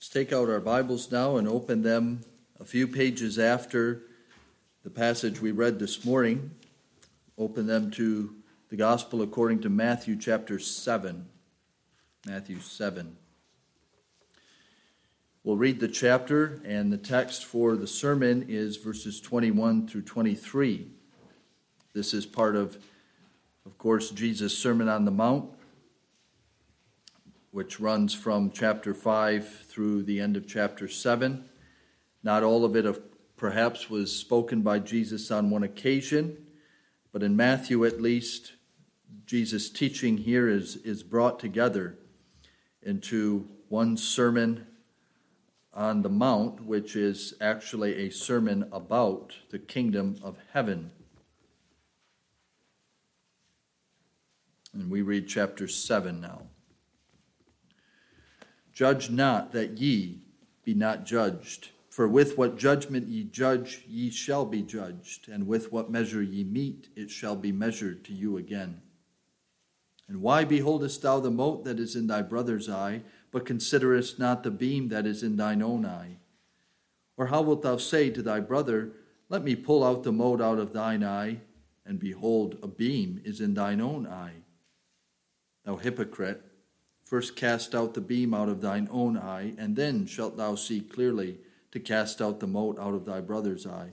Let's take out our Bibles now and open them a few pages after the passage we read this morning. Open them to the Gospel according to Matthew chapter 7. Matthew 7. We'll read the chapter, and the text for the sermon is verses 21 through 23. This is part of course, Jesus' Sermon on the Mount, which runs from chapter 5 through the end of chapter 7. Not all of it perhaps was spoken by Jesus on one occasion, but in Matthew at least, Jesus' teaching here is brought together into one sermon on the Mount, which is actually a sermon about the kingdom of heaven. And we read chapter 7 now. Judge not that ye be not judged. For with what judgment ye judge, ye shall be judged. And with what measure ye mete, it shall be measured to you again. And why beholdest thou the mote that is in thy brother's eye, but considerest not the beam that is in thine own eye? Or how wilt thou say to thy brother, Let me pull out the mote out of thine eye, and behold, a beam is in thine own eye? Thou hypocrite, first cast out the beam out of thine own eye, and then shalt thou see clearly to cast out the mote out of thy brother's eye.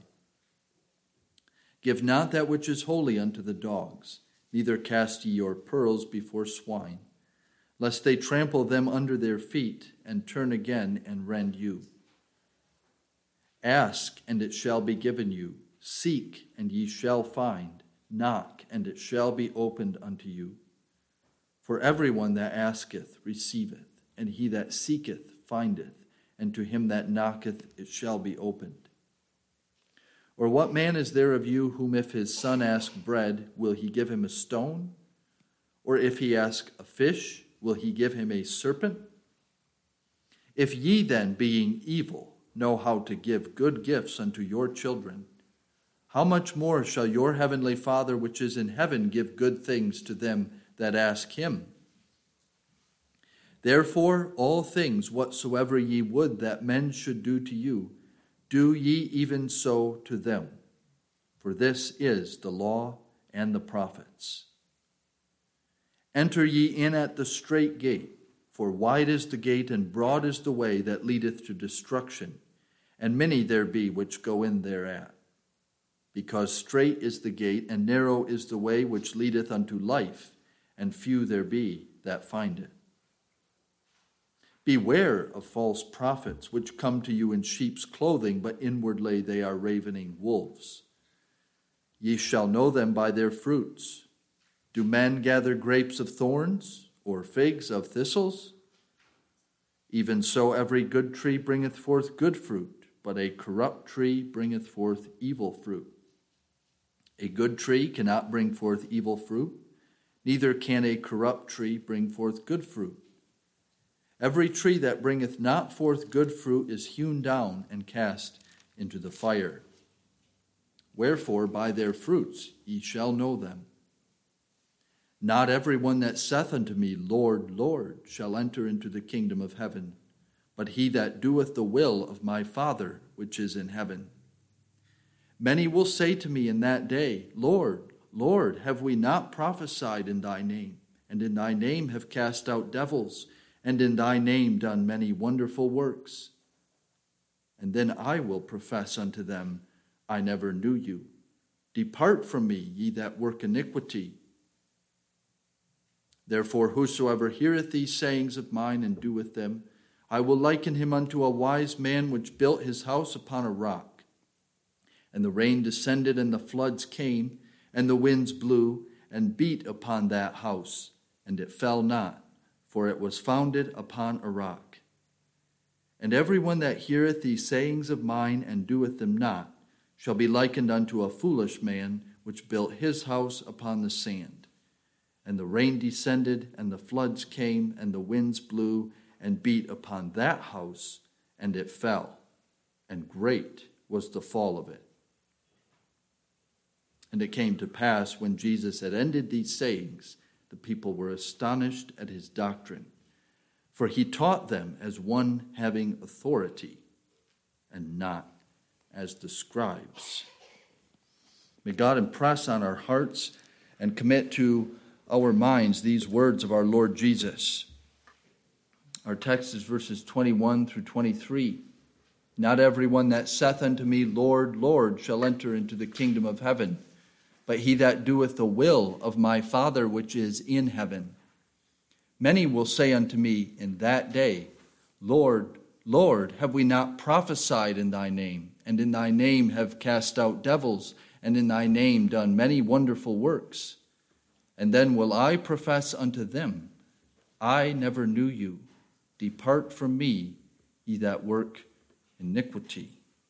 Give not that which is holy unto the dogs, neither cast ye your pearls before swine, lest they trample them under their feet, and turn again and rend you. Ask, and it shall be given you. Seek, and ye shall find. Knock, and it shall be opened unto you. For everyone that asketh receiveth, and he that seeketh findeth, and to him that knocketh it shall be opened. Or what man is there of you whom if his son ask bread, will he give him a stone? Or if he ask a fish, will he give him a serpent? If ye then, being evil, know how to give good gifts unto your children, how much more shall your heavenly Father which is in heaven give good things to them that ask him? Therefore, all things whatsoever ye would that men should do to you, do ye even so to them. For this is the law and the prophets. Enter ye in at the strait gate, for wide is the gate and broad is the way that leadeth to destruction, and many there be which go in thereat. Because strait is the gate and narrow is the way which leadeth unto life, and few there be that find it. Beware of false prophets, which come to you in sheep's clothing, but inwardly they are ravening wolves. Ye shall know them by their fruits. Do men gather grapes of thorns, or figs of thistles? Even so every good tree bringeth forth good fruit, but a corrupt tree bringeth forth evil fruit. A good tree cannot bring forth evil fruit, neither can a corrupt tree bring forth good fruit. Every tree that bringeth not forth good fruit is hewn down and cast into the fire. Wherefore by their fruits ye shall know them. Not every one that saith unto me, Lord, Lord, shall enter into the kingdom of heaven, but he that doeth the will of my Father which is in heaven. Many will say to me in that day, Lord, Lord, have we not prophesied in thy name, and in thy name have cast out devils, and in thy name done many wonderful works? And then I will profess unto them, I never knew you. Depart from me, ye that work iniquity. Therefore whosoever heareth these sayings of mine and doeth them, I will liken him unto a wise man which built his house upon a rock. And the rain descended, and the floods came, and the winds blew, and beat upon that house, and it fell not, for it was founded upon a rock. And every one that heareth these sayings of mine, and doeth them not, shall be likened unto a foolish man, which built his house upon the sand. And the rain descended, and the floods came, and the winds blew, and beat upon that house, and it fell, and great was the fall of it. And it came to pass, when Jesus had ended these sayings, the people were astonished at his doctrine, for he taught them as one having authority and not as the scribes. May God impress on our hearts and commit to our minds these words of our Lord Jesus. Our text is verses 21 through 23. Not everyone that saith unto me, Lord, Lord, shall enter into the kingdom of heaven, but he that doeth the will of my Father which is in heaven. Many will say unto me in that day, Lord, Lord, have we not prophesied in thy name, and in thy name have cast out devils, and in thy name done many wonderful works? And then will I profess unto them, I never knew you. Depart from me, ye that work iniquity.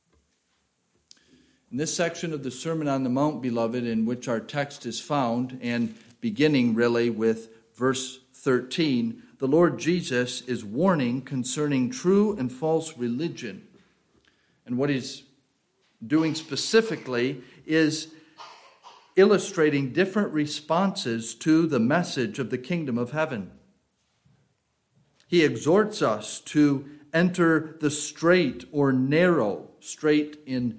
In this section of the Sermon on the Mount, beloved, in which our text is found, and beginning really with verse 13, the Lord Jesus is warning concerning true and false religion. And what he's doing specifically is illustrating different responses to the message of the kingdom of heaven. He exhorts us to enter the straight or narrow. Straight in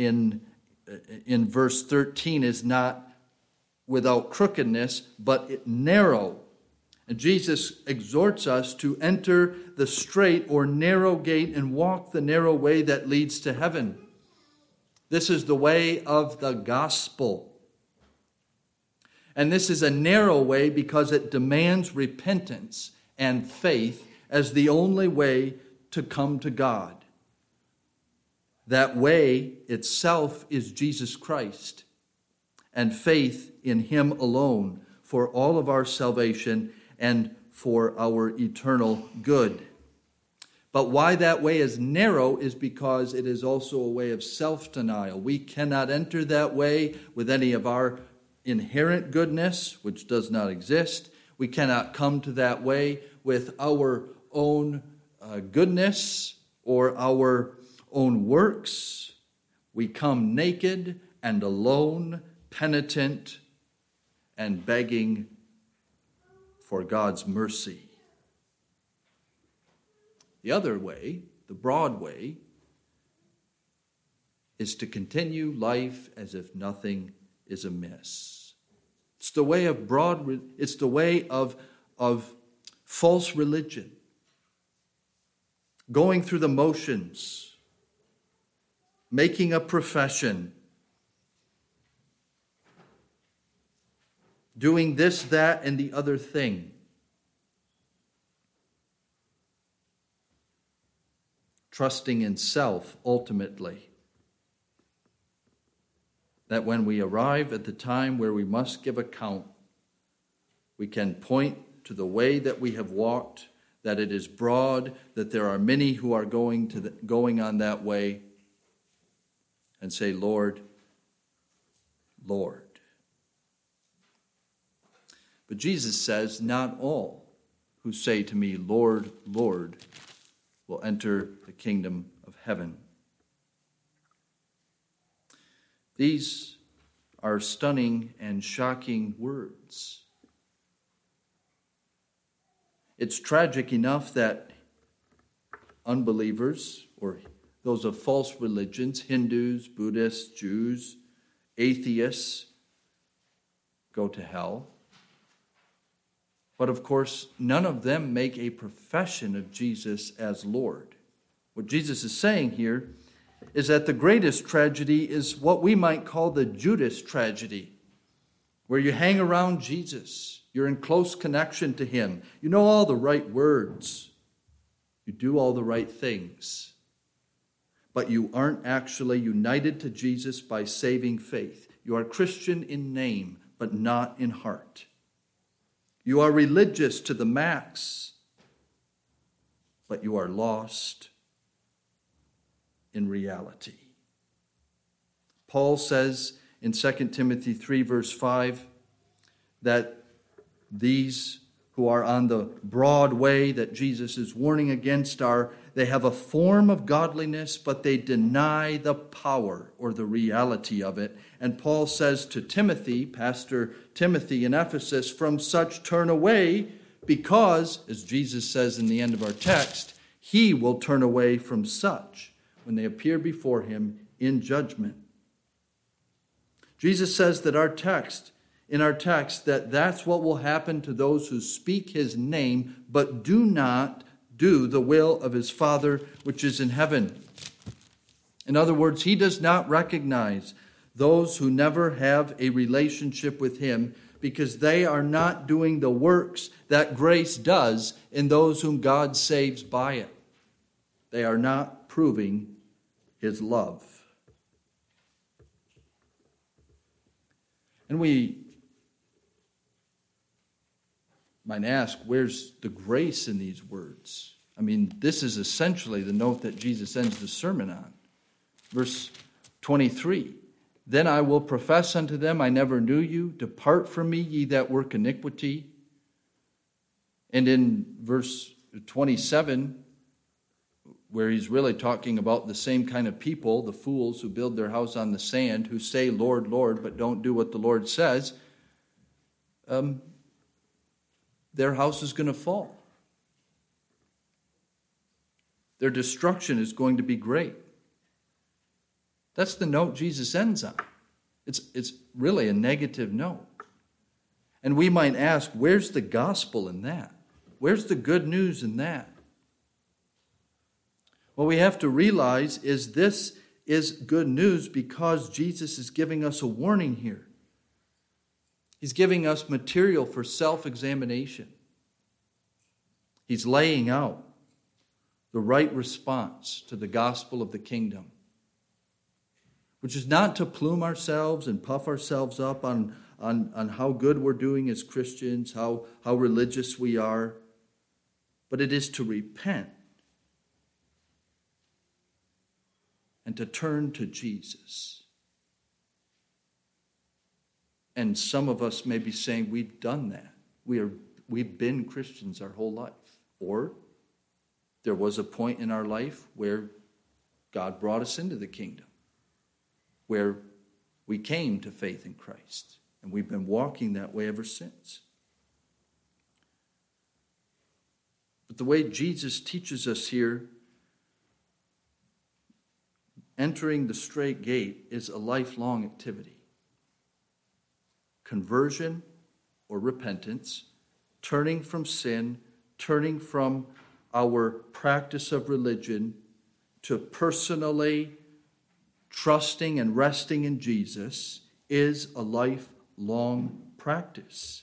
verse 13 is not without crookedness, but narrow. And Jesus exhorts us to enter the straight or narrow gate and walk the narrow way that leads to heaven. This is the way of the gospel. And this is a narrow way because it demands repentance and faith as the only way to come to God. That way itself is Jesus Christ, and faith in him alone for all of our salvation and for our eternal good. But why that way is narrow is because it is also a way of self-denial. We cannot enter that way with any of our inherent goodness, which does not exist. We cannot come to that way with our own goodness or our own works. We come naked and alone, penitent, and begging for God's mercy. The other way, the broad way, is to continue life as if nothing is amiss. It's the way of it's the way of false religion. Going through the motions, making a profession, doing this, that, and the other thing. Trusting in self, ultimately. That when we arrive at the time where we must give account, we can point to the way that we have walked, that it is broad, that there are many who are going on that way, and say, Lord, Lord. But Jesus says, not all who say to me, Lord, Lord, will enter the kingdom of heaven. These are stunning and shocking words. It's tragic enough that unbelievers, or those of false religions, Hindus, Buddhists, Jews, atheists, go to hell. But of course, none of them make a profession of Jesus as Lord. What Jesus is saying here is that the greatest tragedy is what we might call the Judas tragedy, where you hang around Jesus. You're in close connection to him. You know all the right words. You do all the right things. But you aren't actually united to Jesus by saving faith. You are Christian in name, but not in heart. You are religious to the max, but you are lost in reality. Paul says in 2 Timothy 3, verse 5, that these who are on the broad way that Jesus is warning against they have a form of godliness, but they deny the power or the reality of it. And Paul says to Timothy, Pastor Timothy in Ephesus, from such turn away, because, as Jesus says in the end of our text, he will turn away from such when they appear before him in judgment. Jesus says that in our text, that's what will happen to those who speak his name, but do not do the will of his Father which is in heaven. In other words, he does not recognize those who never have a relationship with him because they are not doing the works that grace does in those whom God saves by it. They are not proving his love. And we might ask, where's the grace in these words? I mean, this is essentially the note that Jesus ends the sermon on. Verse 23, then I will profess unto them, I never knew you. Depart from me, ye that work iniquity. And in verse 27, where he's really talking about the same kind of people, the fools who build their house on the sand, who say, Lord, Lord, but don't do what the Lord says, their house is going to fall. Their destruction is going to be great. That's the note Jesus ends on. It's really a negative note. And we might ask, where's the gospel in that? Where's the good news in that? What we have to realize is this is good news because Jesus is giving us a warning here. He's giving us material for self-examination. He's laying out the right response to the gospel of the kingdom, which is not to plume ourselves and puff ourselves up on how good we're doing as Christians, how religious we are, but it is to repent and to turn to Jesus. And some of us may be saying, we've done that. We've been Christians our whole life. Or there was a point in our life where God brought us into the kingdom, where we came to faith in Christ. And we've been walking that way ever since. But the way Jesus teaches us here, entering the straight gate is a lifelong activity. Conversion or repentance, turning from sin, turning from our practice of religion to personally trusting and resting in Jesus is a lifelong practice.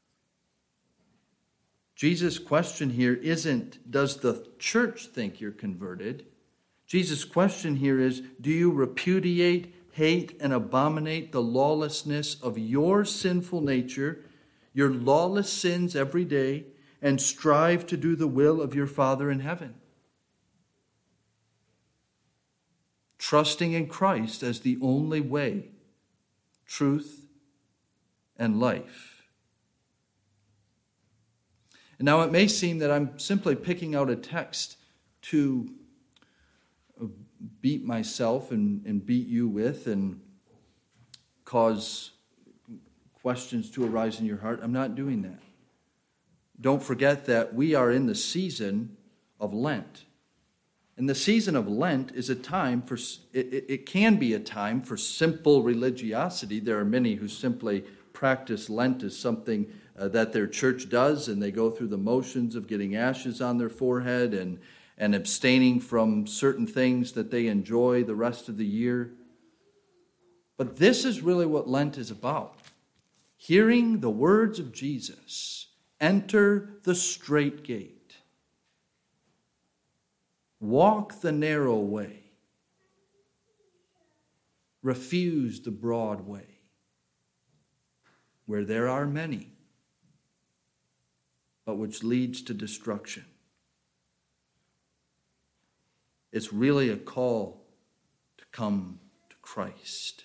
Jesus' question here isn't, does the church think you're converted? Jesus' question here is, do you repudiate, hate, and abominate the lawlessness of your sinful nature, your lawless sins every day, and strive to do the will of your Father in heaven? Trusting in Christ as the only way, truth, and life. And now it may seem that I'm simply picking out a text to beat myself and beat you with and cause questions to arise in your heart. I'm not doing that. Don't forget that we are in the season of Lent. And the season of Lent is a time for, it can be a time for simple religiosity. There are many who simply practice Lent as something that their church does, and they go through the motions of getting ashes on their forehead and abstaining from certain things that they enjoy the rest of the year. But this is really what Lent is about. Hearing the words of Jesus, enter the straight gate. Walk the narrow way. Refuse the broad way, where there are many, but which leads to destruction. It's really a call to come to Christ.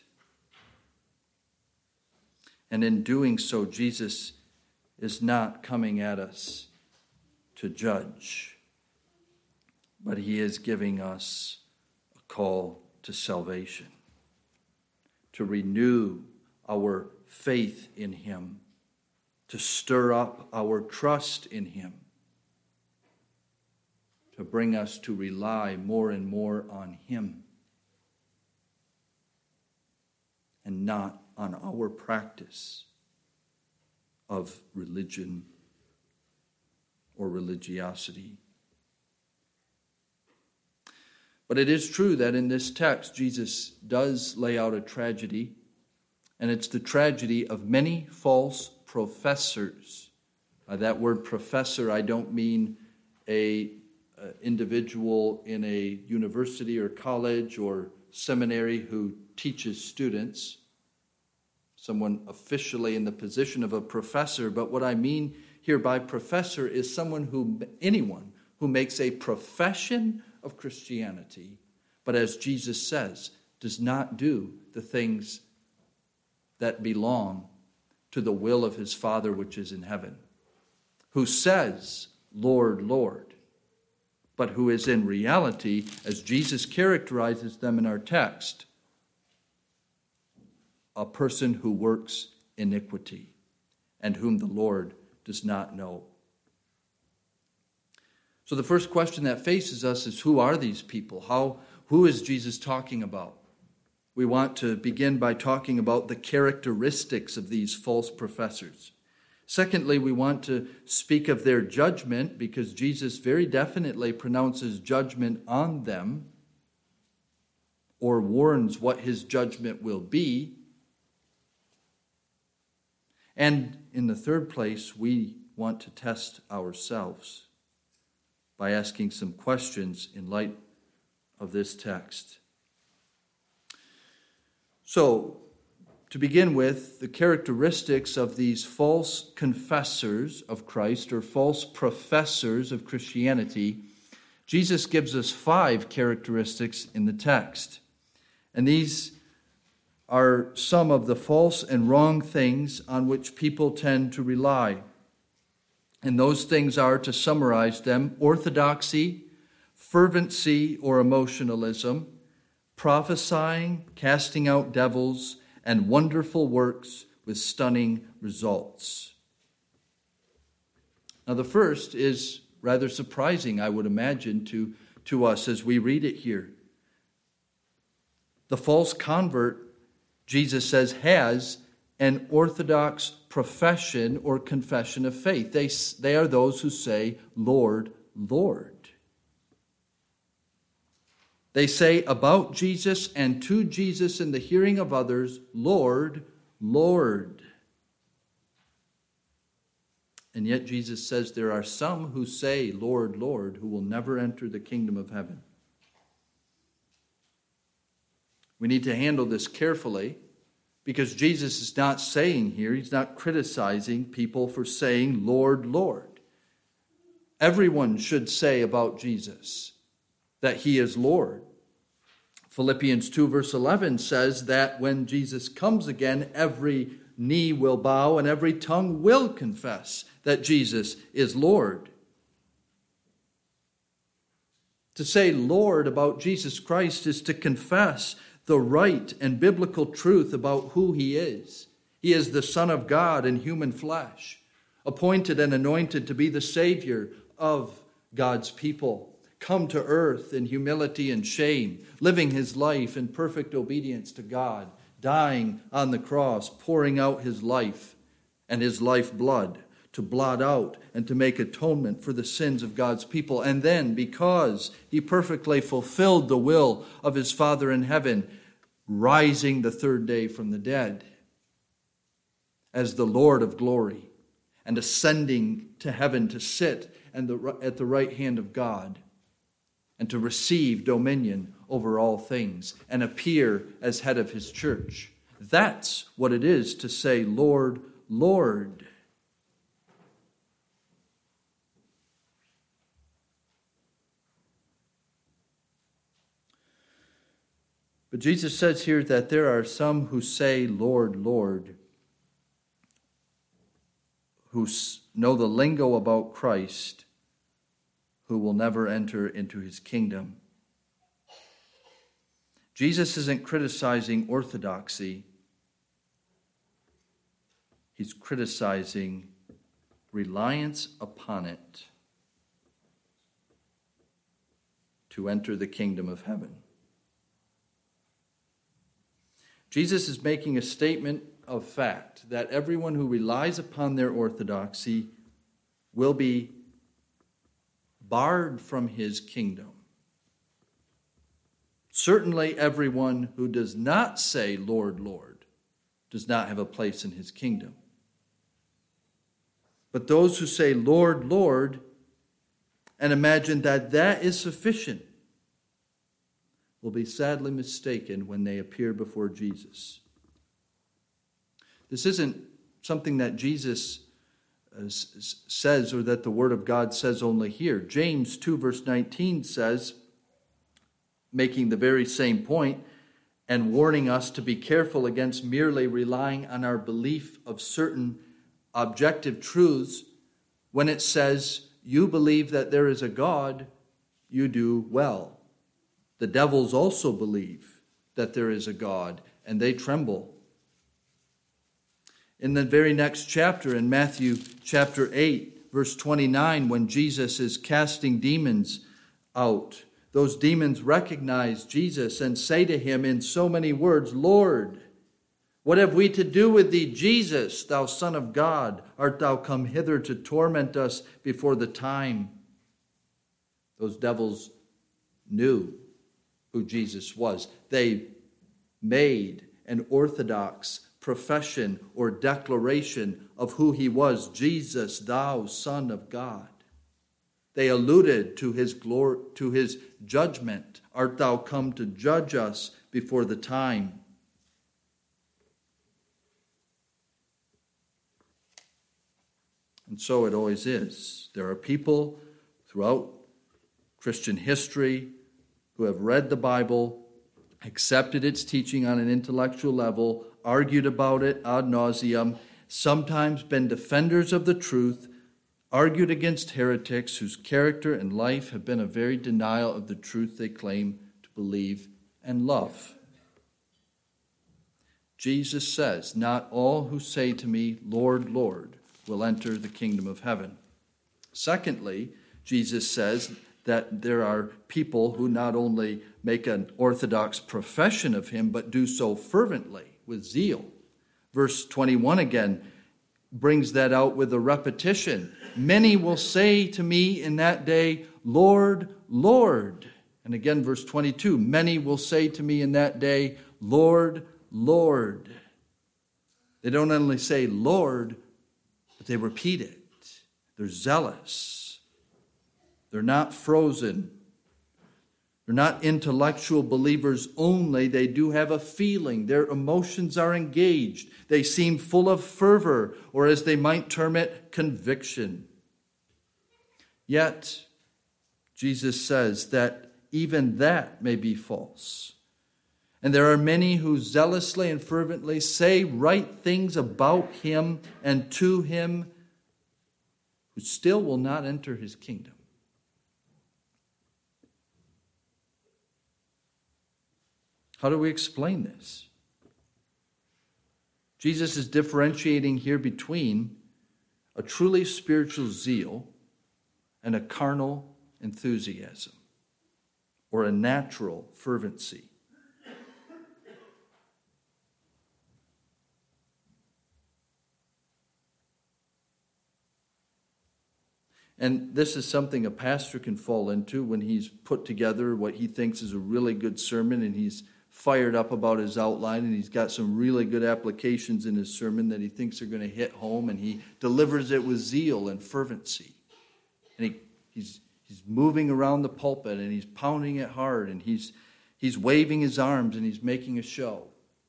And in doing so, Jesus is not coming at us to judge, but he is giving us a call to salvation, to renew our faith in him, to stir up our trust in him, to bring us to rely more and more on him and not on our practice of religion or religiosity. But it is true that in this text, Jesus does lay out a tragedy, and it's the tragedy of many false professors. By that word professor, I don't mean a individual in a university or college or seminary who teaches students, someone officially in the position of a professor, but what I mean here by professor is anyone who makes a profession of Christianity, but as Jesus says, does not do the things that belong to the will of his Father which is in heaven, who says, Lord, Lord, but who is in reality, as Jesus characterizes them in our text, a person who works iniquity and whom the Lord does not know. So the first question that faces us is, who are these people? Who is Jesus talking about? We want to begin by talking about the characteristics of these false professors. Secondly, we want to speak of their judgment, because Jesus very definitely pronounces judgment on them, or warns what his judgment will be. And in the third place, we want to test ourselves by asking some questions in light of this text. So, to begin with, the characteristics of these false confessors of Christ, or false professors of Christianity, Jesus gives us 5 characteristics in the text. And these are some of the false and wrong things on which people tend to rely. And those things are, to summarize them, orthodoxy, fervency or emotionalism, prophesying, casting out devils, and wonderful works with stunning results. Now, the first is rather surprising, I would imagine, to us as we read it here. The false convert, Jesus says, has an orthodox profession or confession of faith. They are those who say, Lord, Lord. They say about Jesus and to Jesus in the hearing of others, Lord, Lord. And yet Jesus says there are some who say, Lord, Lord, who will never enter the kingdom of heaven. We need to handle this carefully, because Jesus is not saying here, he's not criticizing people for saying, Lord, Lord. Everyone should say about Jesus that he is Lord. Philippians 2 verse 11 says that when Jesus comes again, every knee will bow and every tongue will confess that Jesus is Lord. To say Lord about Jesus Christ is to confess the right and biblical truth about who he is. He is the Son of God in human flesh, appointed and anointed to be the Savior of God's people, come to earth in humility and shame, living his life in perfect obedience to God, dying on the cross, pouring out his life and his lifeblood to blot out and to make atonement for the sins of God's people. And then, because he perfectly fulfilled the will of his Father in heaven, rising the third day from the dead as the Lord of glory, and ascending to heaven to sit at the right hand of God, and to receive dominion over all things, and appear as head of his church. That's what it is to say, Lord, Lord. But Jesus says here that there are some who say, Lord, Lord, who know the lingo about Christ, who will never enter into his kingdom. Jesus isn't criticizing orthodoxy. He's criticizing reliance upon it to enter the kingdom of heaven. Jesus is making a statement of fact that everyone who relies upon their orthodoxy will be barred from his kingdom. Certainly everyone who does not say, Lord, Lord, does not have a place in his kingdom. But those who say, Lord, Lord, and imagine that that is sufficient, will be sadly mistaken when they appear before Jesus. This isn't something that Jesus says or that the Word of God says only here. James 2 verse 19 says, making the very same point and warning us to be careful against merely relying on our belief of certain objective truths, when it says, you believe that there is a God, you do well. The devils also believe that there is a God, and they tremble. In the very next chapter, in Matthew chapter 8, verse 29, when Jesus is casting demons out, those demons recognize Jesus and say to him in so many words, Lord, what have we to do with thee, Jesus, thou Son of God? Art thou come hither to torment us before the time? Those devils knew who Jesus was. They made an orthodox profession or declaration of who he was. Jesus, thou Son of God. They alluded to his glory, to his judgment. Art thou come to judge us before the time? And so it always is. There are people throughout Christian history who have read the Bible, accepted its teaching on an intellectual level, argued about it ad nauseum, sometimes been defenders of the truth, argued against heretics whose character and life have been a very denial of the truth they claim to believe and love. Jesus says, not all who say to me, Lord, Lord, will enter the kingdom of heaven. Secondly, Jesus says that there are people who not only make an orthodox profession of him, but do so fervently, with zeal. Verse 21 again brings that out with a repetition. Many will say to me in that day, Lord, Lord. And again, verse 22, many will say to me in that day, Lord, Lord. They don't only say Lord, but they repeat it. They're zealous. They're not frozen. They're not intellectual believers only. They do have a feeling. Their emotions are engaged. They seem full of fervor, or as they might term it, conviction. Yet, Jesus says that even that may be false. And there are many who zealously and fervently say right things about him and to him, who still will not enter his kingdom. How do we explain this? Jesus is differentiating here between a truly spiritual zeal and a carnal enthusiasm, or a natural fervency. And this is something a pastor can fall into when he's put together what he thinks is a really good sermon, and he's fired up about his outline, and he's got some really good applications in his sermon that he thinks are going to hit home, and he delivers it with zeal and fervency. And he's moving around the pulpit, and he's pounding it hard, and he's waving his arms, and he's making a show.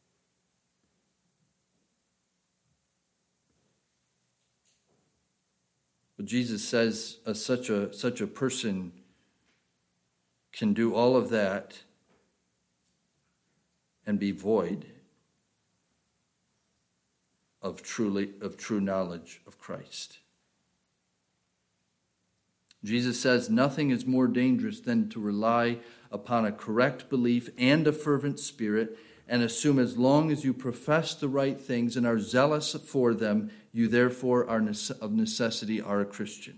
But Jesus says such a person can do all of that and be void of true knowledge of Christ. Jesus says nothing is more dangerous than to rely upon a correct belief and a fervent spirit and assume as long as you profess the right things and are zealous for them, you therefore are of necessity are a Christian.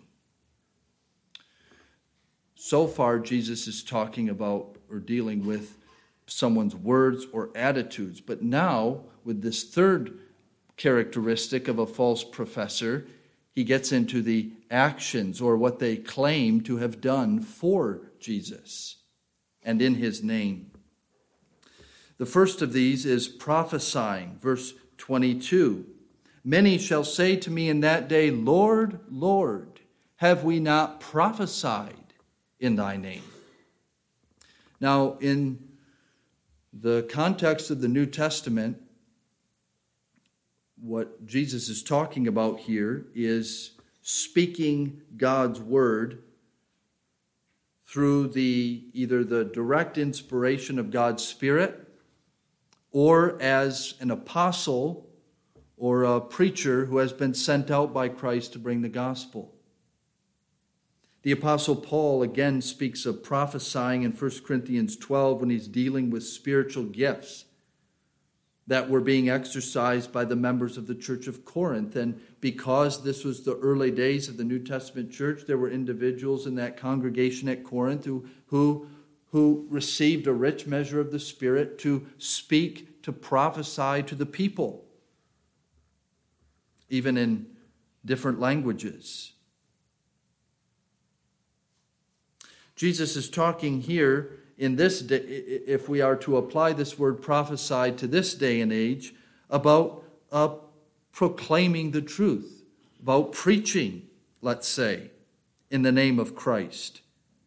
So far, Jesus is talking about or dealing with someone's words or attitudes. But now, with this third characteristic of a false professor, he gets into the actions or what they claim to have done for Jesus and in his name. The first of these is prophesying, verse 22. Many shall say to me in that day, Lord, Lord, have we not prophesied in thy name? Now, in the context of the New Testament, what Jesus is talking about here is speaking God's word through either the direct inspiration of God's Spirit or as an apostle or a preacher who has been sent out by Christ to bring the gospel. The Apostle Paul again speaks of prophesying in 1 Corinthians 12 when he's dealing with spiritual gifts that were being exercised by the members of the church of Corinth. And because this was the early days of the New Testament church, there were individuals in that congregation at Corinth who received a rich measure of the Spirit to speak, to prophesy to the people, even in different languages. Jesus is talking here in this day, if we are to apply this word prophesied to this day and age, about proclaiming the truth, about preaching, let's say, in the name of Christ.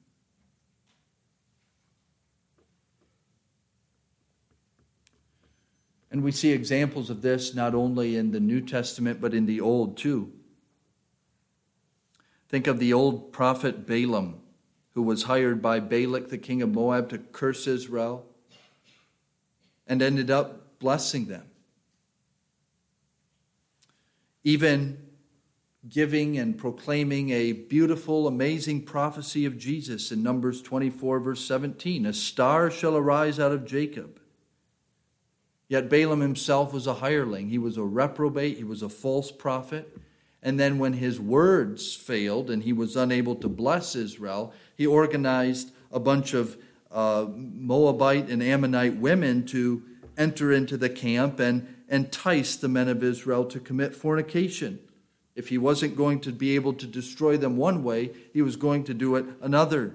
And we see examples of this not only in the New Testament, but in the Old too. Think of the old prophet Balaam, who was hired by Balak, the king of Moab, to curse Israel, and ended up blessing them. Even giving and proclaiming a beautiful, amazing prophecy of Jesus in Numbers 24, verse 17. A star shall arise out of Jacob. Yet Balaam himself was a hireling. He was a reprobate. He was a false prophet. And then when his words failed and he was unable to bless Israel, he organized a bunch of Moabite and Ammonite women to enter into the camp and entice the men of Israel to commit fornication. If he wasn't going to be able to destroy them one way, he was going to do it another.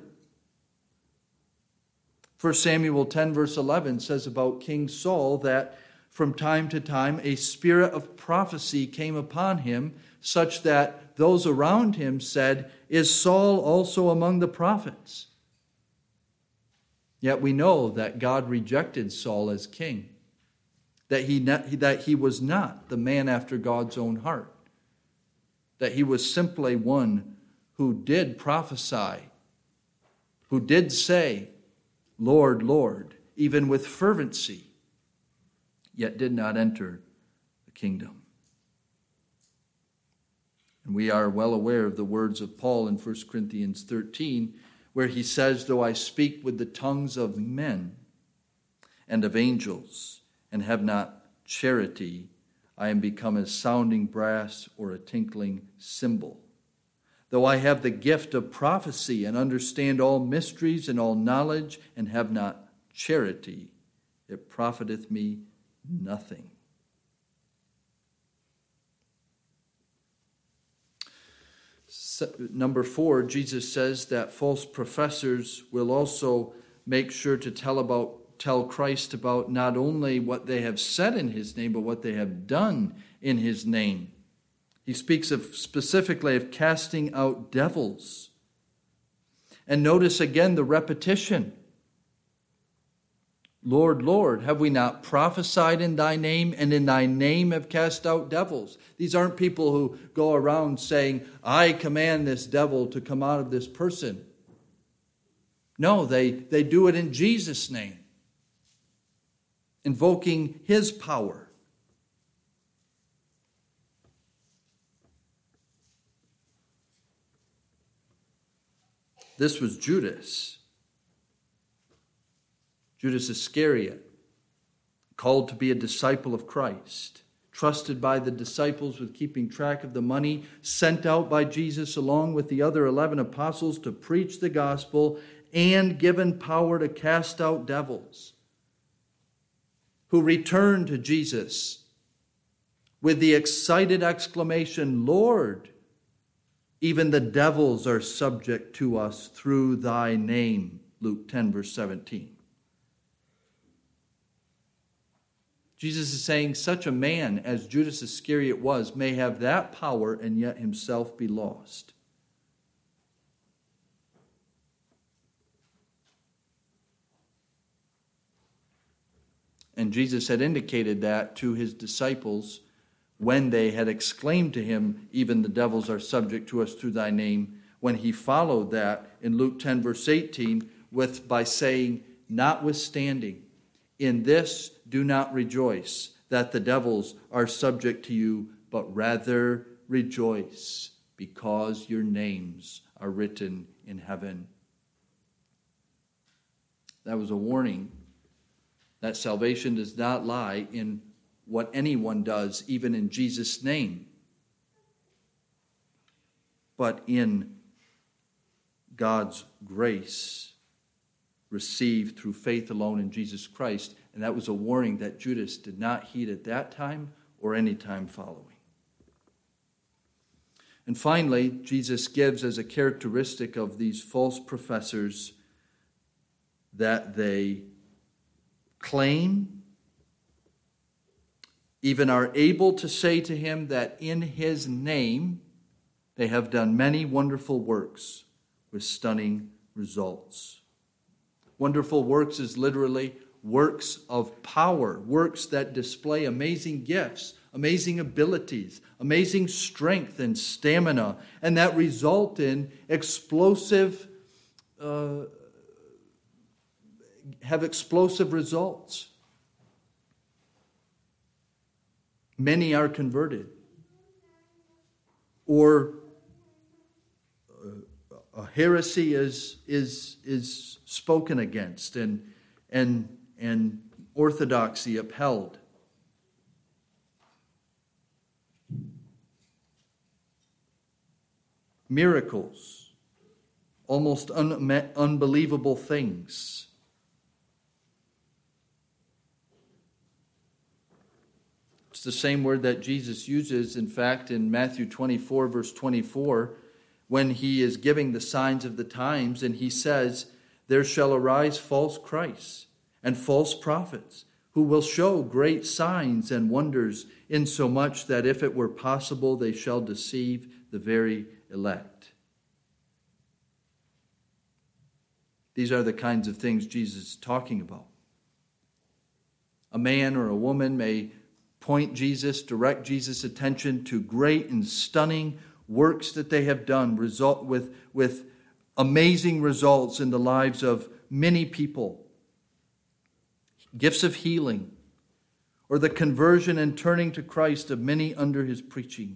1 Samuel 10 verse 11 says about King Saul that from time to time a spirit of prophecy came upon him, such that those around him said, "Is Saul also among the prophets?" Yet we know that God rejected Saul as king, that he was not the man after God's own heart, that he was simply one who did prophesy, who did say, "Lord, Lord," even with fervency, yet did not enter the kingdom. And we are well aware of the words of Paul in 1 Corinthians 13, where he says, "Though I speak with the tongues of men and of angels, and have not charity, I am become as sounding brass or a tinkling cymbal. Though I have the gift of prophecy and understand all mysteries and all knowledge, and have not charity, it profiteth me nothing." Number 4, Jesus says that false professors will also make sure to tell Christ about not only what they have said in his name, but what they have done in his name. He speaks specifically of casting out devils. And notice again the repetition. "Lord, Lord, have we not prophesied in thy name, and in thy name have cast out devils?" These aren't people who go around saying, "I command this devil to come out of this person." No, they do it in Jesus' name, invoking his power. This was Judas Iscariot, called to be a disciple of Christ, trusted by the disciples with keeping track of the money, sent out by Jesus along with the other 11 apostles to preach the gospel, and given power to cast out devils, who returned to Jesus with the excited exclamation, "Lord, even the devils are subject to us through thy name," Luke 10, verse 17. Jesus is saying such a man as Judas Iscariot was may have that power and yet himself be lost. And Jesus had indicated that to his disciples when they had exclaimed to him, "Even the devils are subject to us through thy name," when he followed that in Luke 10, verse 18, by saying, "Notwithstanding, in this do not rejoice that the devils are subject to you, but rather rejoice because your names are written in heaven." That was a warning that salvation does not lie in what anyone does, even in Jesus' name, but in God's grace received through faith alone in Jesus Christ. And that was a warning that Judas did not heed at that time or any time following. And finally, Jesus gives as a characteristic of these false professors that they claim, even are able to say to him that in his name they have done many wonderful works with stunning results. Wonderful works is literally works of power, works that display amazing gifts, amazing abilities, amazing strength and stamina, and that result in explosive results. Many are converted, or a heresy is spoken against, and orthodoxy upheld. Miracles, almost unbelievable things. It's the same word that Jesus uses, in fact, in Matthew 24, verse 24, when he is giving the signs of the times, and he says, "There shall arise false Christs and false prophets, who will show great signs and wonders, insomuch that if it were possible, they shall deceive the very elect." These are the kinds of things Jesus is talking about. A man or a woman may direct Jesus' attention to great and stunning works that they have done, result with amazing results in the lives of many people. Gifts of healing, or the conversion and turning to Christ of many under his preaching.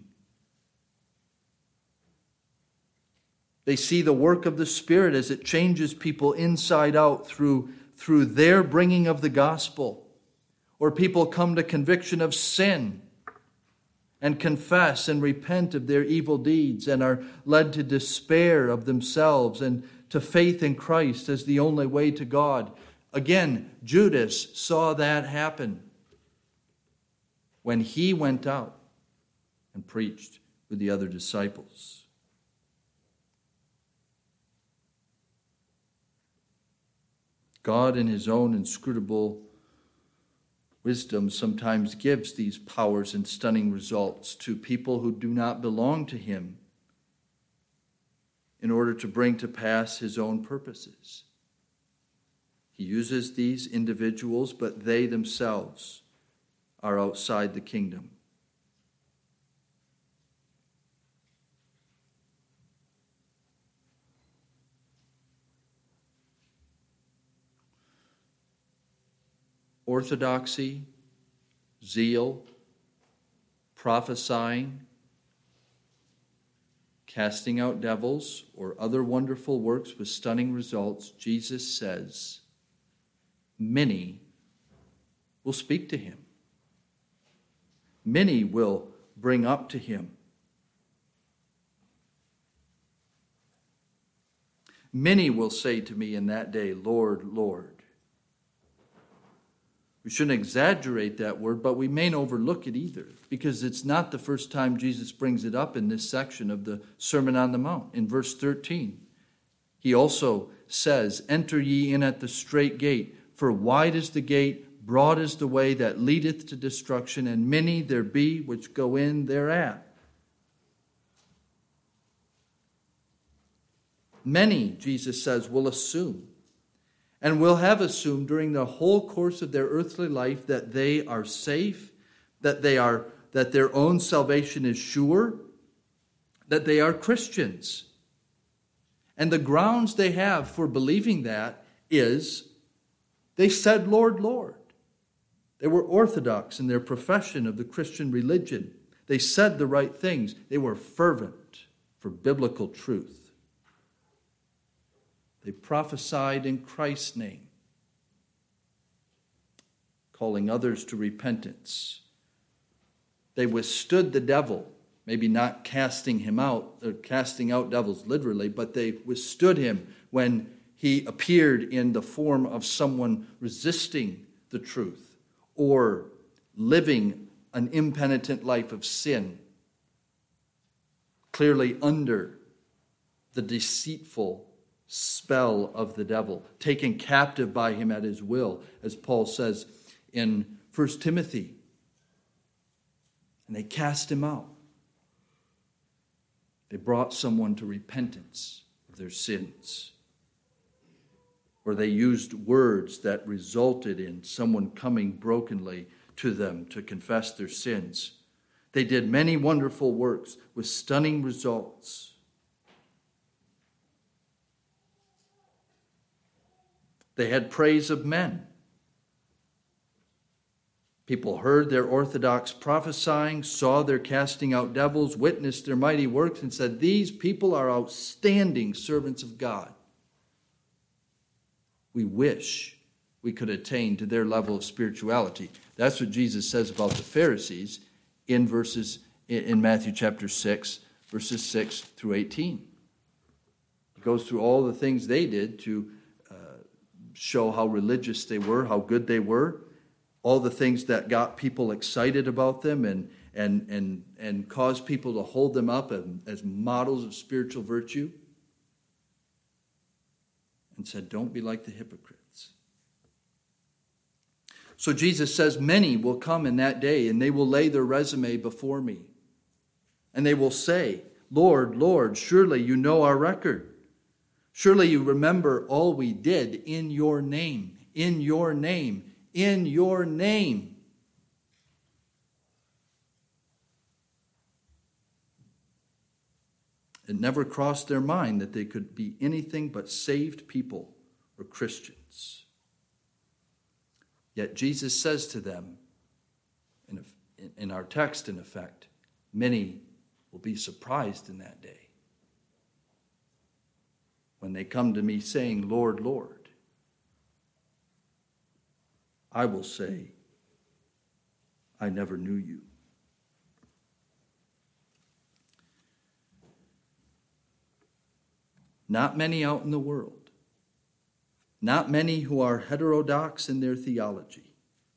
They see the work of the Spirit as it changes people inside out through their bringing of the gospel. Or people come to conviction of sin and confess and repent of their evil deeds and are led to despair of themselves and to faith in Christ as the only way to God. Again, Judas saw that happen when he went out and preached with the other disciples. God, in his own inscrutable wisdom, sometimes gives these powers and stunning results to people who do not belong to him in order to bring to pass his own purposes. He uses these individuals, but they themselves are outside the kingdom. Orthodoxy, zeal, prophesying, casting out devils, or other wonderful works with stunning results, Jesus says, many will speak to him. Many will bring up to him. Many will say to me in that day, Lord, Lord. We shouldn't exaggerate that word, but we mayn't overlook it either, because it's not the first time Jesus brings it up in this section of the Sermon on the Mount. In verse 13, he also says, Enter ye in at the strait gate, for wide is the gate, broad is the way that leadeth to destruction, and many there be which go in thereat. Many, Jesus says, will assume, and will have assumed during the whole course of their earthly life, that they are safe, that their own salvation is sure, that they are Christians. And the grounds they have for believing that is they said, Lord, Lord. They were orthodox in their profession of the Christian religion. They said the right things. They were fervent for biblical truth. They prophesied in Christ's name, calling others to repentance. They withstood the devil, maybe not casting him out, or casting out devils literally, but they withstood him when he appeared in the form of someone resisting the truth or living an impenitent life of sin, clearly under the deceitful spell of the devil, taken captive by him at his will, as Paul says in 1 Timothy. And they cast him out. They brought someone to repentance of their sins. Or they used words that resulted in someone coming brokenly to them to confess their sins. They did many wonderful works with stunning results. They had praise of men. People heard their orthodox prophesying, saw their casting out devils, witnessed their mighty works, and said, these people are outstanding servants of God. We wish we could attain to their level of spirituality. That's what Jesus says about the Pharisees in Matthew chapter 6, verses 6 through 18. He goes through all the things they did to show how religious they were, how good they were, all the things that got people excited about them and caused people to hold them up as models of spiritual virtue, and said, don't be like the hypocrites. So Jesus says, many will come in that day, and they will lay their resume before me. And they will say, Lord, Lord, surely you know our record. Surely you remember all we did in your name, in your name, in your name. It never crossed their mind that they could be anything but saved people or Christians. Yet Jesus says to them, in our text in effect, many will be surprised in that day when they come to me saying, Lord, Lord. I will say, I never knew you. Not many out in the world. Not many who are heterodox in their theology.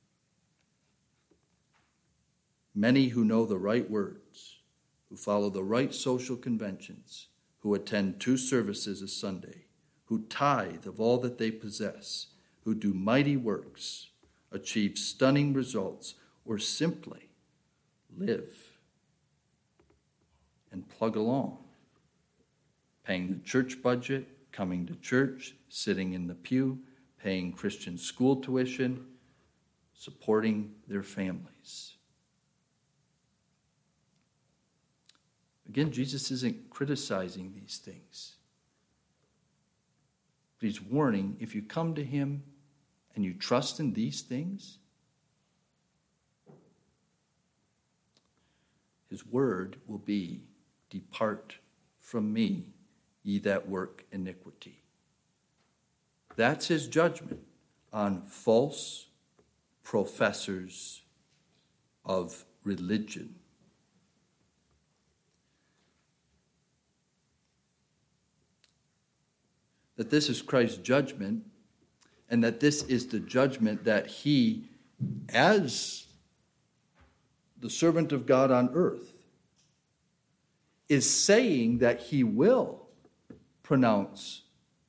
Many who know the right words, who follow the right social conventions, who attend 2 services a Sunday, who tithe of all that they possess, who do mighty works, achieve stunning results, or simply live and plug along, paying the church budget, coming to church, sitting in the pew, paying Christian school tuition, supporting their families. Again, Jesus isn't criticizing these things. But he's warning, if you come to him and you trust in these things, his word will be, depart from me, ye that work iniquity. That's his judgment on false professors of religion. That this is Christ's judgment, and that this is the judgment that he, as the servant of God on earth, is saying that he will pronounce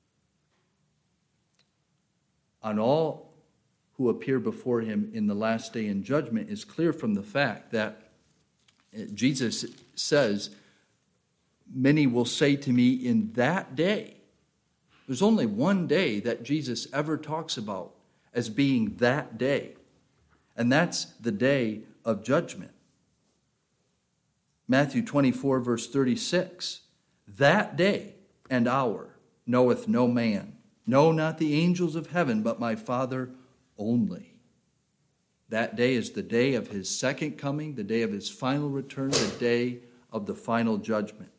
on all who appear before him in the last day in judgment, is clear from the fact that Jesus says, many will say to me in that day. There's only one day that Jesus ever talks about as being that day, and that's the day of judgment. Matthew 24, verse 36, that day and hour knoweth no man, no, not the angels of heaven, but my Father only. That day is the day of his second coming, the day of his final return, the day of the final judgment.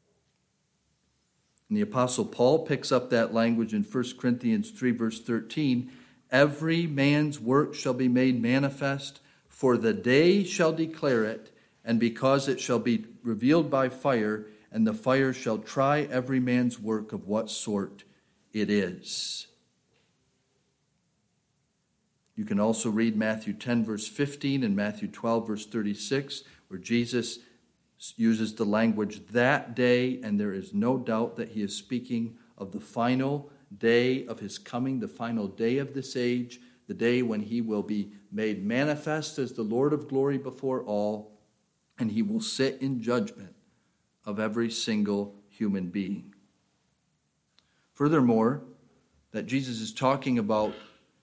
And the Apostle Paul picks up that language in 1 Corinthians 3, verse 13. Every man's work shall be made manifest, for the day shall declare it, and because it shall be revealed by fire, and the fire shall try every man's work of what sort it is. You can also read Matthew 10, verse 15, and Matthew 12, verse 36, where Jesus uses the language that day, and there is no doubt that he is speaking of the final day of his coming, the final day of this age, the day when he will be made manifest as the Lord of glory before all, and he will sit in judgment of every single human being. Furthermore, that Jesus is talking about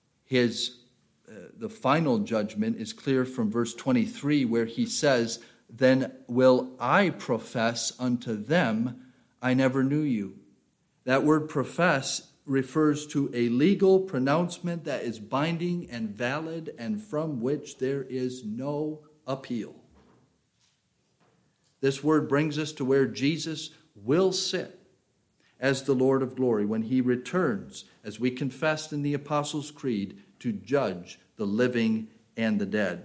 the final judgment is clear from verse 23, where he says, then will I profess unto them, I never knew you. That word profess refers to a legal pronouncement that is binding and valid and from which there is no appeal. This word brings us to where Jesus will sit as the Lord of glory when he returns, as we confessed in the Apostles' Creed, to judge the living and the dead.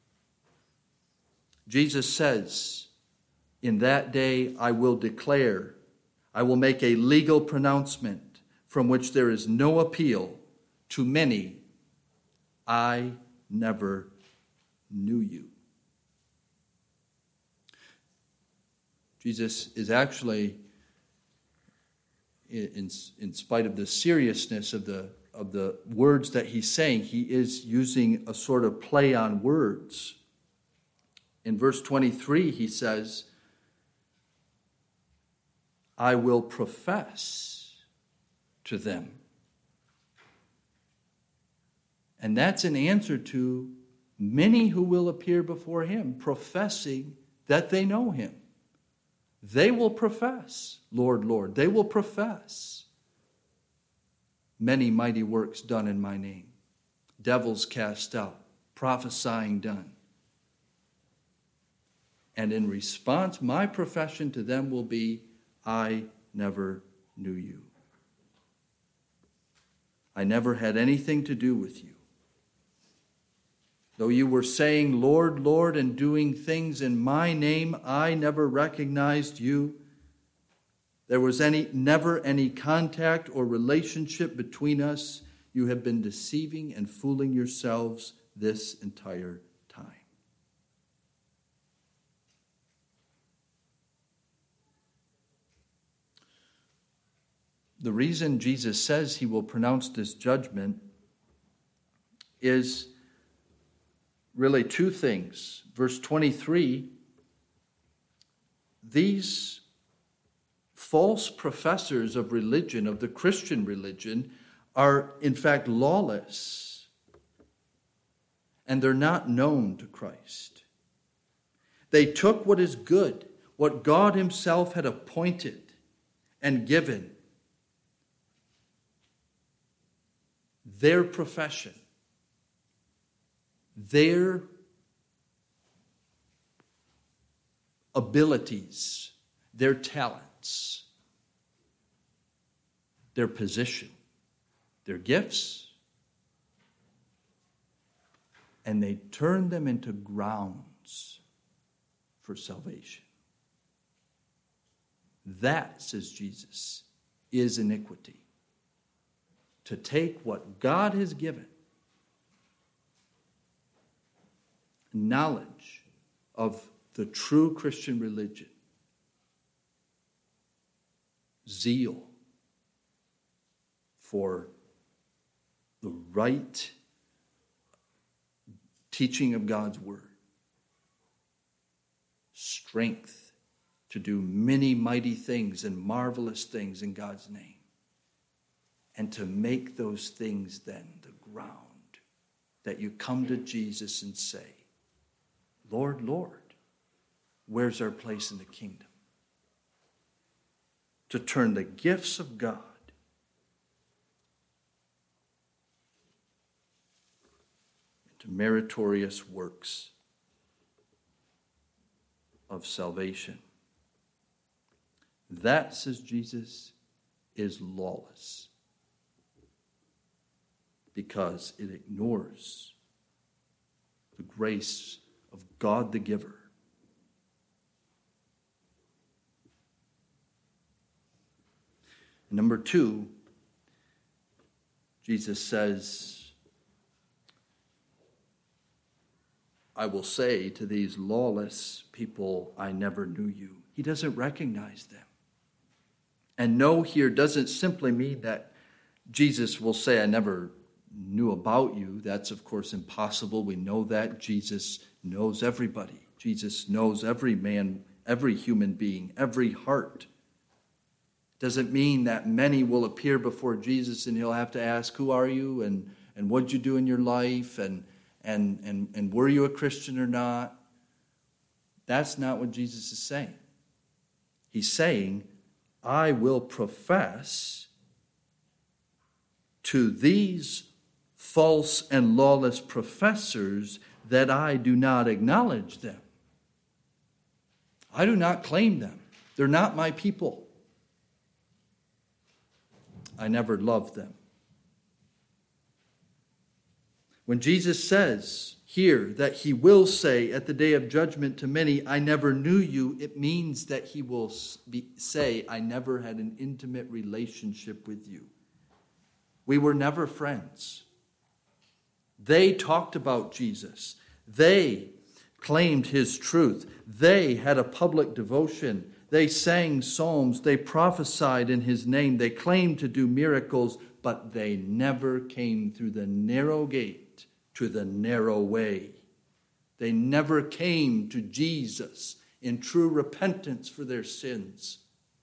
Jesus says, in that day I will declare, I will make a legal pronouncement from which there is no appeal to many. I never knew you. Jesus is actually, in spite of the seriousness of the words that he's saying, he is using a sort of play on words. In verse 23, he says, I will profess to them. And that's an answer to many who will appear before him, professing that they know him. They will profess, Lord, Lord. They will profess many mighty works done in my name, devils cast out, prophesying done. And in response, my profession to them will be, I never knew you. I never had anything to do with you. Though you were saying, Lord, Lord, and doing things in my name, I never recognized you. There was never any contact or relationship between us. You have been deceiving and fooling yourselves this entire time. The reason Jesus says he will pronounce this judgment is really two things. Verse 23, these false professors of religion, of the Christian religion, are in fact lawless, and they're not known to Christ. They took what is good, what God himself had appointed and given, their profession, their abilities, their talents, their position, their gifts, and they turned them into grounds for salvation. That, says Jesus, is iniquity. To take what God has given, knowledge of the true Christian religion, zeal for the right teaching of God's word, strength to do many mighty things and marvelous things in God's name, and to make those things then the ground that you come to Jesus and say, Lord, Lord, where's our place in the kingdom? To turn the gifts of God into meritorious works of salvation. That, says Jesus, is lawless, because it ignores the grace of God the giver. Number 2, Jesus says, I will say to these lawless people, I never knew you. He doesn't recognize them. And know here doesn't simply mean that Jesus will say, I never knew about you. That's, of course, impossible. We know that. Jesus knows everybody. Jesus knows every man, every human being, every heart. Doesn't mean that many will appear before Jesus and he'll have to ask, who are you? And what'd you do in your life? And were you a Christian or not? That's not what Jesus is saying. He's saying, I will profess to these false and lawless professors that I do not acknowledge them. I do not claim them. They're not my people. I never loved them. When Jesus says here that he will say at the day of judgment to many, I never knew you, it means that he will say, I never had an intimate relationship with you. We were never friends. They talked about Jesus. They claimed his truth. They had a public devotion. They sang psalms. They prophesied in his name. They claimed to do miracles, but they never came through the narrow gate to the narrow way. They never came to Jesus in true repentance for their sins,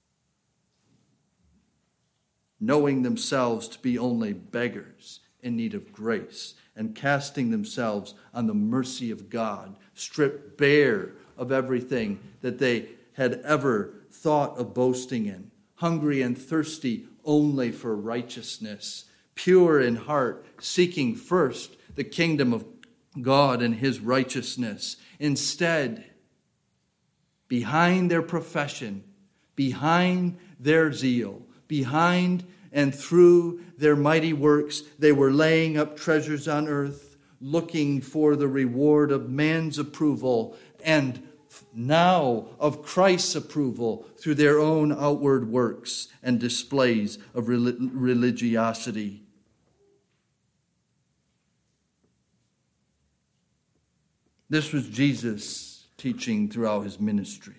knowing themselves to be only beggars in need of grace, and casting themselves on the mercy of God, stripped bare of everything that they had ever thought of boasting in, hungry and thirsty only for righteousness, pure in heart, seeking first the kingdom of God and his righteousness. Instead, behind their profession, behind their zeal, behind and through their mighty works, they were laying up treasures on earth, looking for the reward of man's approval, and now of Christ's approval through their own outward works and displays of religiosity. This was Jesus teaching throughout his ministry.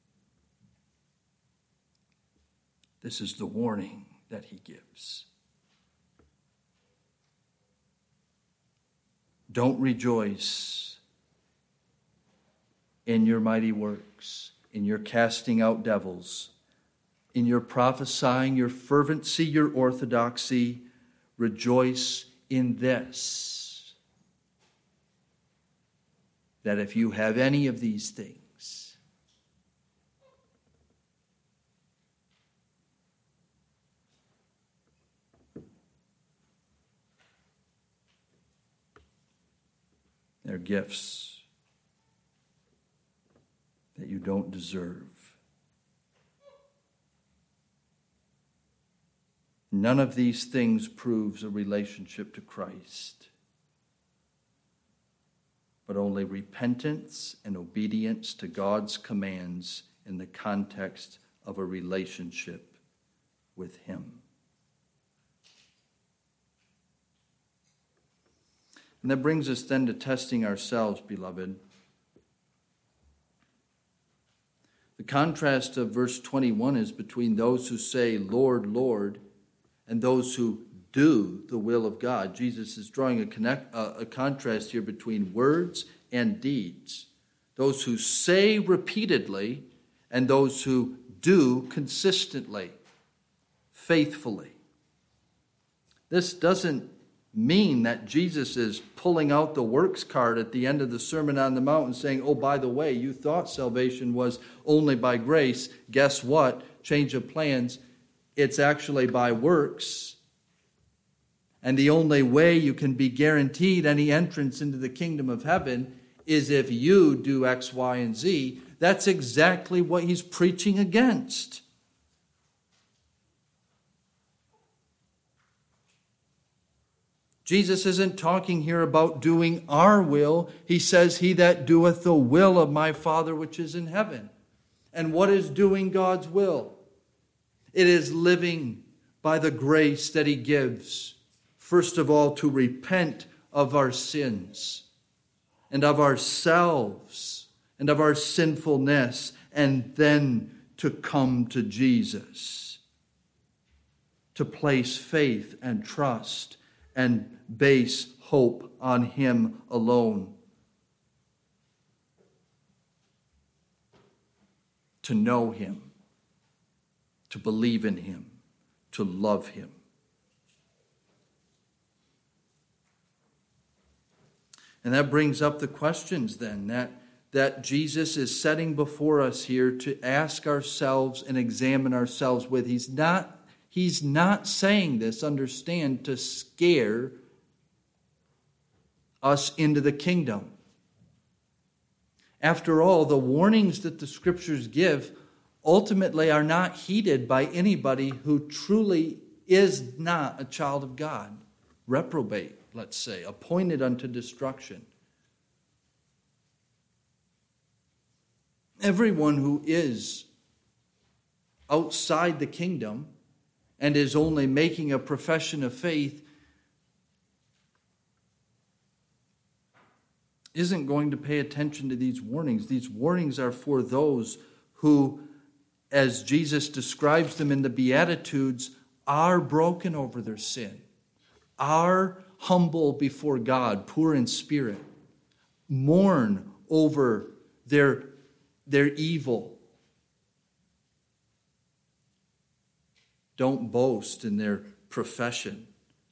This is the warning that he gives. Don't rejoice in your mighty works, in your casting out devils, in your prophesying, your fervency, your orthodoxy. Rejoice in this, that if you have any of these things, they're gifts that you don't deserve. None of these things proves a relationship to Christ. but only repentance and obedience to God's commands in the context of a relationship with Him. And that brings us then to testing ourselves, beloved. The contrast of verse 21 is between those who say, Lord, Lord, and those who do the will of God. Jesus is drawing a contrast here between words and deeds. Those who say repeatedly and those who do consistently, faithfully. This doesn't mean that Jesus is pulling out the works card at the end of the Sermon on the Mount and saying, oh, by the way, you thought salvation was only by grace. Guess what? Change of plans. It's actually by works. And the only way you can be guaranteed any entrance into the kingdom of heaven is if you do X, Y, and Z. That's exactly what he's preaching against. Jesus isn't talking here about doing our will. He says, he that doeth the will of my Father which is in heaven. And what is doing God's will? It is living by the grace that he gives. First of all, to repent of our sins and of ourselves and of our sinfulness, and then to come to Jesus, to place faith and trust and base hope on him alone, to know him, to believe in him, to love him. And that brings up the questions then that Jesus is setting before us here to ask ourselves and examine ourselves with. He's not saying this, understand, to scare us into the kingdom. After all, the warnings that the Scriptures give ultimately are not heeded by anybody who truly is not a child of God. Reprobate, let's say, appointed unto destruction. Everyone who is outside the kingdom and is only making a profession of faith isn't going to pay attention to these warnings. These warnings are for those who, as Jesus describes them in the Beatitudes, are broken over their sin, are humble before God, poor in spirit, mourn over their evil, don't boast in their profession.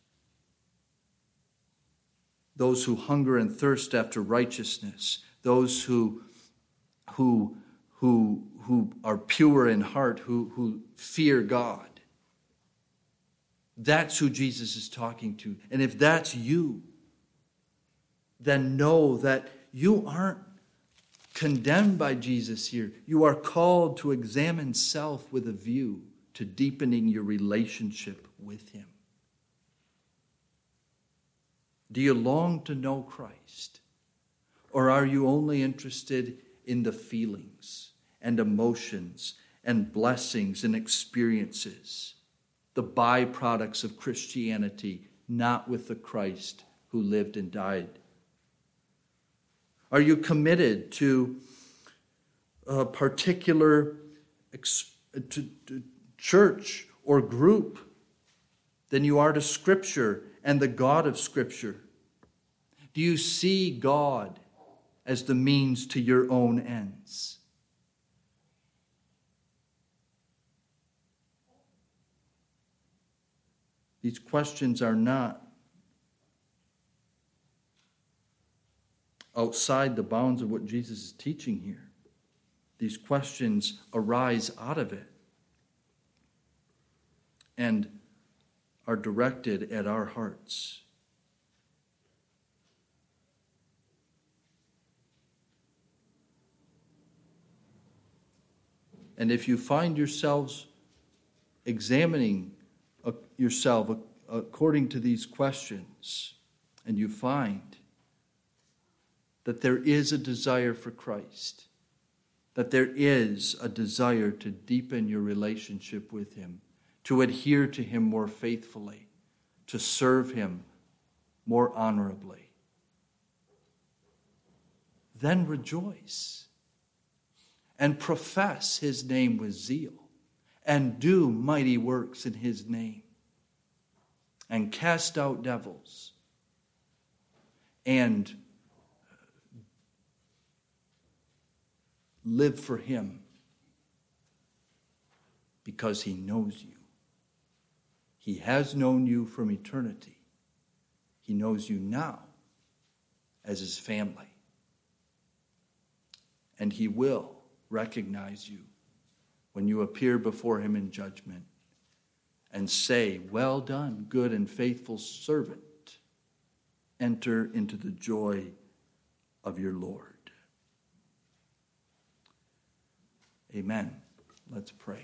Those who hunger and thirst after righteousness, those who are pure in heart, who fear God. That's who Jesus is talking to. And if that's you, then know that you aren't condemned by Jesus here. You are called to examine self with a view to deepening your relationship with him. Do you long to know Christ? Or are you only interested in the feelings and emotions and blessings and experiences, the byproducts of Christianity, not with the Christ who lived and died? Are you committed to a particular church or group than you are to Scripture and the God of Scripture? Do you see God as the means to your own ends? These questions are not outside the bounds of what Jesus is teaching here. These questions arise out of it and are directed at our hearts. And if you find yourselves examining yourself according to these questions, and you find that there is a desire for Christ, that there is a desire to deepen your relationship with him, to adhere to him more faithfully, to serve him more honorably, then rejoice and profess his name with zeal and do mighty works in his name and cast out devils and live for him because he knows you. He has known you from eternity. He knows you now as his family. And he will recognize you when you appear before him in judgment and say, "Well done, good and faithful servant. Enter into the joy of your Lord." Amen. Let's pray.